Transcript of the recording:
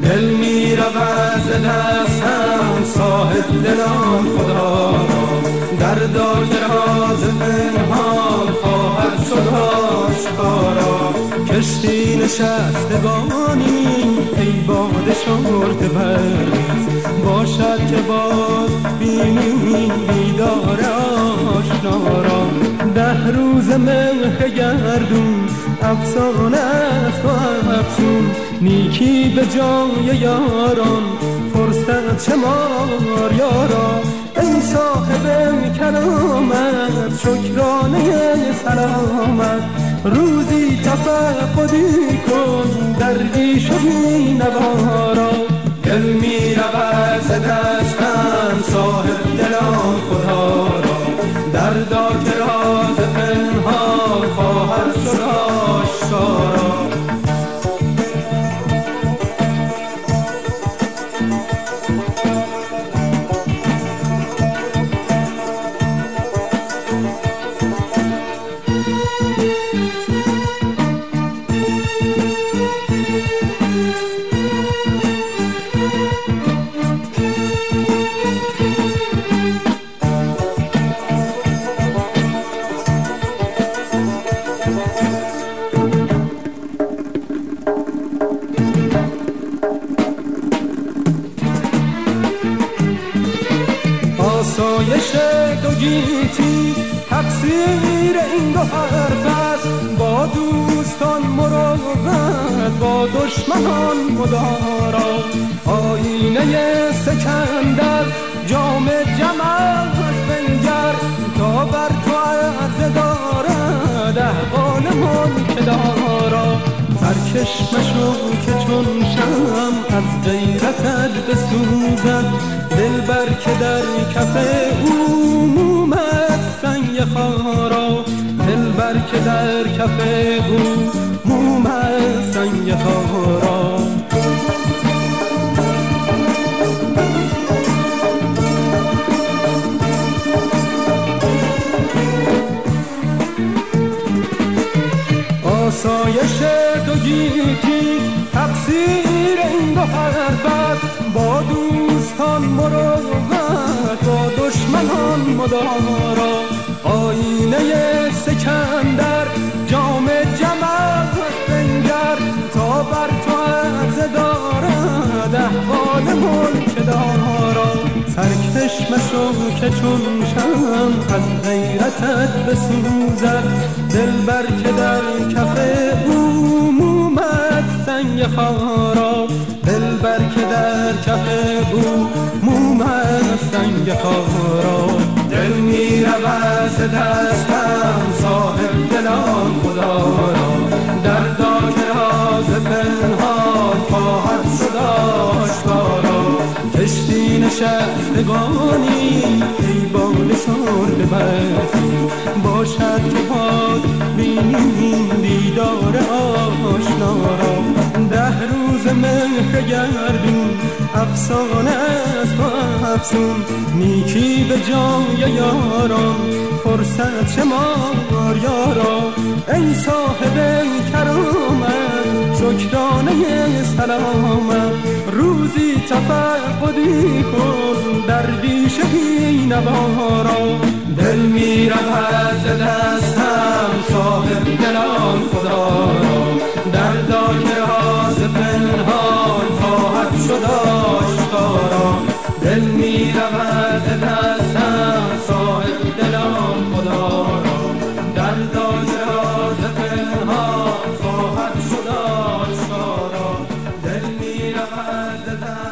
دل می رود ز دستم صاحب دلان خدا را، دردا که راز پنهان خواهد شد آشکارا. کشتی نشستگانی ای باد شرط پرویز، باشد که باز بینی دیدار آشنا را. 10 روز مهر گردون افسانه است و افسون، نیکی به جای یاران فرصت شمار یارا. ای صاحب کرامت شکرانه سلامت، روزی تفقدی کن درویش و بینوارا. دل می رود ز دستم صاحب دلان خدا را، دردا که راز پنهان خواهد شد آشکارا. آسایش دو گیتی تقصیر این دو حرف است، با دوستان مراقبت با دشمنان مدارا. آینه سکندر جام جم از بنگر، تا بر تو عرضه دارد احوال ملک دارا. سرکش مشو که چون شمع از غیرتت بسوزد، دلبر که در کف او موم است سنگ خارا. دلبر که در کف او موم است سنگ خارا. آسایش دو گیتی تقصیر این دو حرف است، با دوستان مراقبت با دشمنان مدارا. آینه سکندر جام جم از بنگر، تا بر تو عرضه دارد احوال ملک دارا. سرکش مشو که چون شمع از غیرتت بسوزد، دلبر که در کف او موم است سنگ خارا. دلبر که در کف او موم است سنگ خارا. دل می رود ز دستم صاحب دلان خدا را، دردا که راز پنهان خواهد شد آشکارا. کشتی نشستگانی ای باد شرط پرویز، باشد که باز بینی دیدار آشنا را. 10 روز مهر گردون افسانه است و افسون، نیکی به جای یاران فرصت شمار یارا. ای صاحب کرامت شکرانه سلامت، روزی تفقدی کن درویش بینوارا. دل می رود ز دستم صاحب دلان خدا را، دردا که راز پنهان خواهد شد آشکارا. دل می رود ز دستم صاحب دلان خدا را، دردا که راز پنهان خواهد شد آشکارا. دل می رود ز دستم